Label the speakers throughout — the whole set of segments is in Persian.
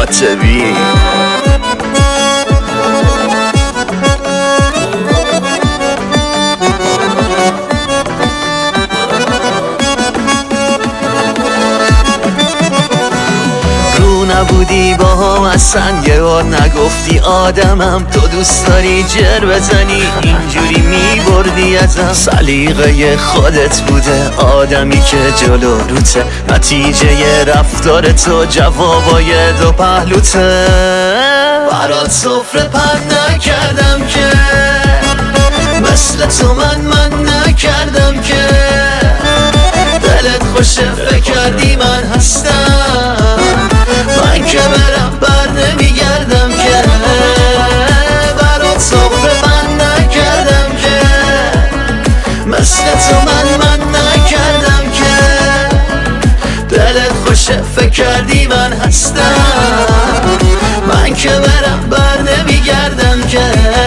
Speaker 1: کاتبی. نبودی با هم اصلا یه بار نگفتی آدمم، تو دوست داری جر بزنی اینجوری میبردی ازم. سلیقه خودت بوده آدمی که جلو روته، نتیجه رفتار تو جوابای دو پهلوته. برات سفره پهن نکردم که مثل تو من نکردم که دلت خوشه فکر کردی من هستم، من که برم بر نمیگردم که برات سفره من نکردم که مثل تو من نکردم که دلت خوشه فکر کردی من هستم، من که برم بر نمیگردم که.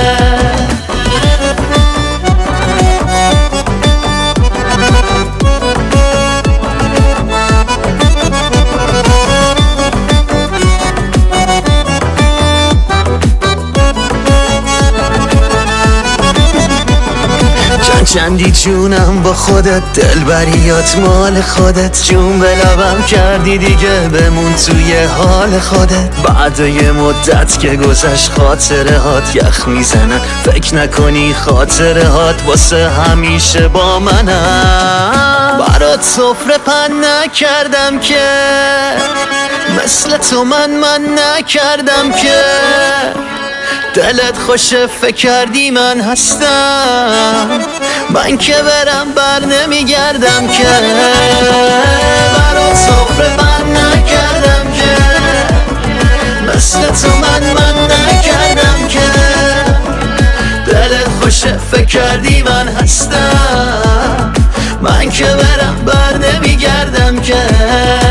Speaker 1: چندی جونم با خودت، دلبریات مال خودت، جون به لبم کردی دیگه بمون توی حال خودت. بعد یه مدت که گذشت خاطره هات یخ میزنن، فکر نکنی خاطره هات واسه همیشه با منم. برات سفره پهن نکردم که مثل تو من نکردم که دلت خوشه فکر کردی من هستم، من که برم بر نمیگردم که برات سفره پهن نکردم که مثل تو من نکردم که دلت خوشه فکر کردی من هستم، من که برم بر نمیگردم که.